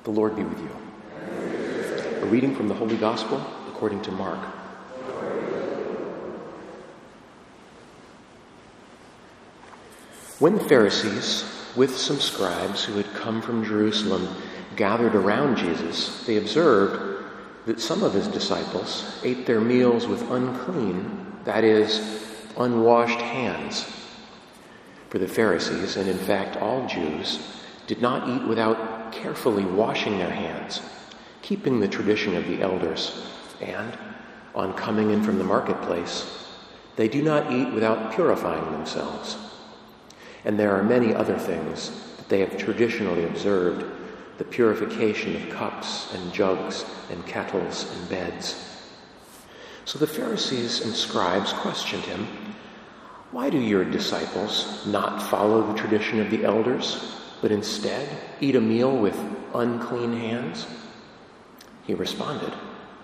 The Lord be with you. A reading from the Holy Gospel according to Mark. When the Pharisees, with some scribes who had come from Jerusalem, gathered around Jesus, they observed that some of his disciples ate their meals with unclean, that is, unwashed hands. For the Pharisees, and in fact all Jews, did not eat without carefully washing their hands, keeping the tradition of the elders, and, on coming in from the marketplace, they do not eat without purifying themselves. And there are many other things that they have traditionally observed, the purification of cups and jugs and kettles and beds. So the Pharisees and scribes questioned him, "Why do your disciples not follow the tradition of the elders, but instead eat a meal with unclean hands?" He responded,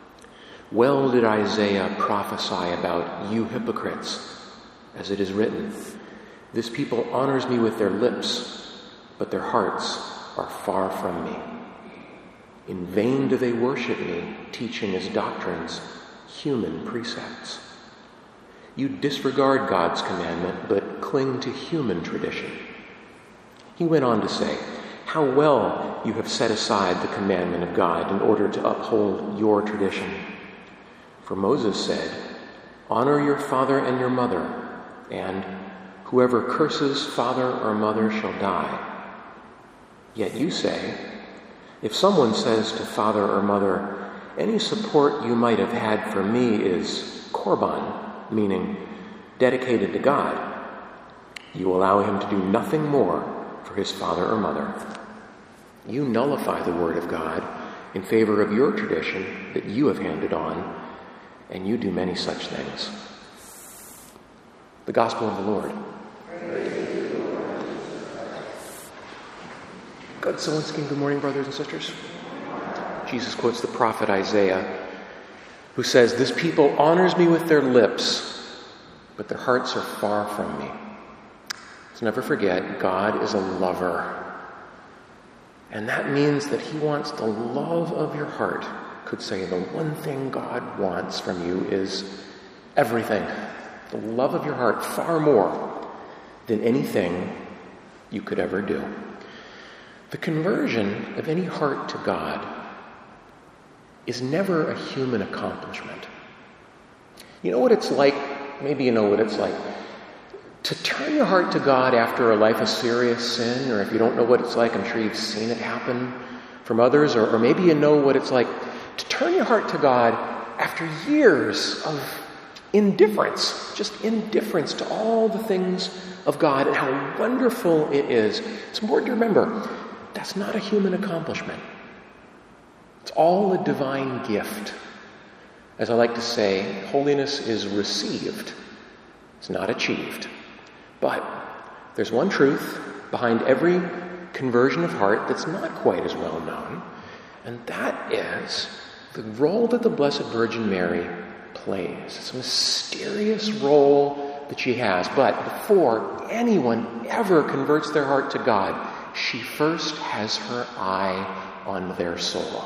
"Well did Isaiah prophesy about you hypocrites, as it is written, 'This people honors me with their lips, but their hearts are far from me. In vain do they worship me, teaching as doctrines human precepts.' You disregard God's commandment, but cling to human tradition." He went on to say, "How well you have set aside the commandment of God in order to uphold your tradition. For Moses said, 'Honor your father and your mother,' and 'Whoever curses father or mother shall die.' Yet you say, 'If someone says to father or mother, any support you might have had for me is korban,' meaning dedicated to God, you allow him to do nothing more for his father or mother. You nullify the word of God in favor of your tradition that you have handed on, and you do many such things." The Gospel of the Lord. God Zelensky, good morning, brothers and sisters. Jesus quotes the prophet Isaiah, who says, "This people honors me with their lips, but their hearts are far from me." Let's never forget, God is a lover. And that means that he wants the love of your heart. Could say the one thing God wants from you is everything. The love of your heart far more than anything you could ever do. The conversion of any heart to God is never a human accomplishment. You know what it's like, maybe you know what it's like, to turn your heart to God after a life of serious sin, or if you don't know what it's like, I'm sure you've seen it happen from others, or maybe you know what it's like to turn your heart to God after years of indifference, just indifference to all the things of God and how wonderful it is. It's important to remember, that's not a human accomplishment. It's all a divine gift. As I like to say, holiness is received. It's not achieved. But there's one truth behind every conversion of heart that's not quite as well known, and that is the role that the Blessed Virgin Mary plays. It's a mysterious role that she has. But before anyone ever converts their heart to God, she first has her eye on their soul.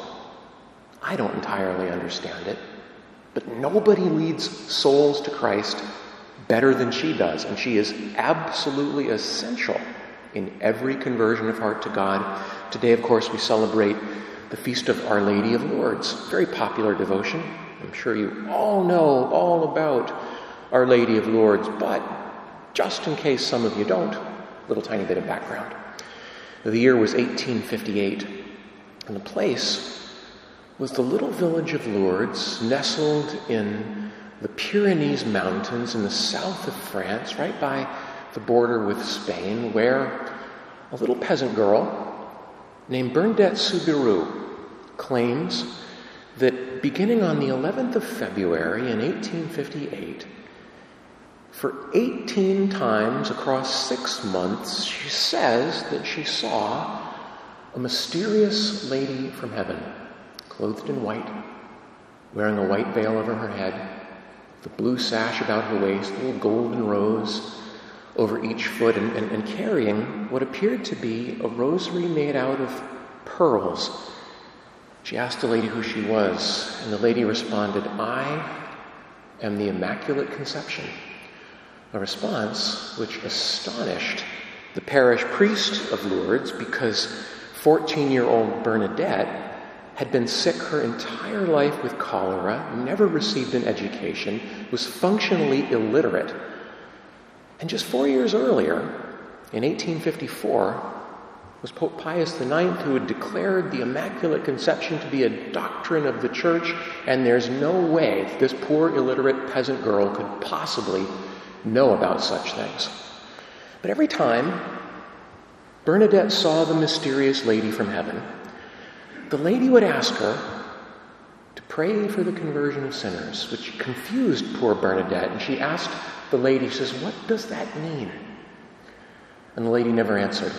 I don't entirely understand it, but nobody leads souls to Christ better than she does, and she is absolutely essential in every conversion of heart to God. Today, of course, we celebrate the Feast of Our Lady of Lourdes, very popular devotion. I'm sure you all know all about Our Lady of Lourdes, but just in case some of you don't, a little tiny bit of background. The year was 1858, and the place was the little village of Lourdes, nestled in the Pyrenees Mountains in the south of France, right by the border with Spain, where a little peasant girl named Bernadette Soubirous claims that beginning on the 11th of February in 1858, for 18 times across 6 months, she says that she saw a mysterious lady from heaven, clothed in white, wearing a white veil over her head, the blue sash about her waist, a little golden rose over each foot, and carrying what appeared to be a rosary made out of pearls She asked the lady who she was, and the lady responded, "I am the Immaculate Conception." A response which astonished the parish priest of Lourdes, because 14-year-old Bernadette had been sick her entire life with cholera, never received an education, was functionally illiterate. And just 4 years earlier, in 1854, was Pope Pius IX who had declared the Immaculate Conception to be a doctrine of the Church, and there's no way this poor illiterate peasant girl could possibly know about such things. But every time Bernadette saw the mysterious lady from heaven, the lady would ask her to pray for the conversion of sinners, which confused poor Bernadette. And she asked the lady, she says, "What does that mean?" And the lady never answered.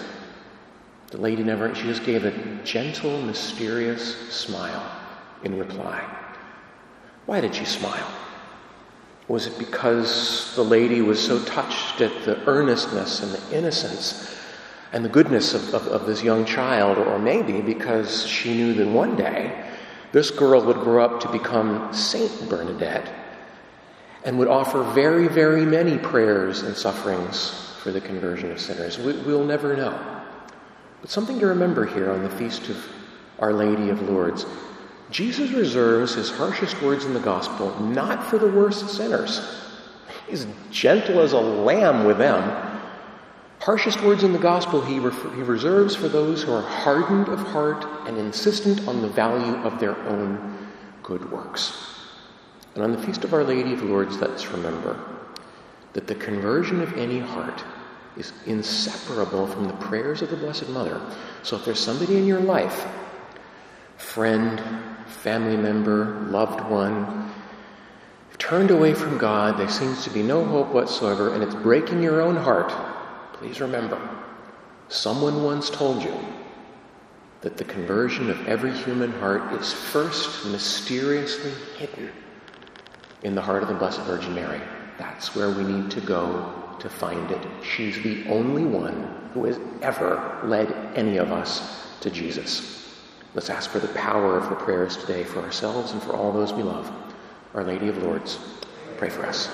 She just gave a gentle, mysterious smile in reply. Why did she smile? Was it because the lady was so touched at the earnestness and the innocence and the goodness of this young child, or maybe because she knew that one day this girl would grow up to become Saint Bernadette and would offer very, very many prayers and sufferings for the conversion of sinners? We'll never know. But something to remember here on the feast of Our Lady of Lourdes. Jesus reserves his harshest words in the gospel not for the worst sinners. He's gentle as a lamb with them. Harshest words in the gospel he reserves for those who are hardened of heart and insistent on the value of their own good works. And on the feast of Our Lady of Lourdes, let's remember that the conversion of any heart is inseparable from the prayers of the Blessed Mother. So if there's somebody in your life, friend, family member, loved one, turned away from God, there seems to be no hope whatsoever, and it's breaking your own heart, please remember, someone once told you that the conversion of every human heart is first mysteriously hidden in the heart of the Blessed Virgin Mary. That's where we need to go to find it. She's the only one who has ever led any of us to Jesus. Let's ask for the power of her prayers today for ourselves and for all those we love. Our Lady of Lourdes, pray for us.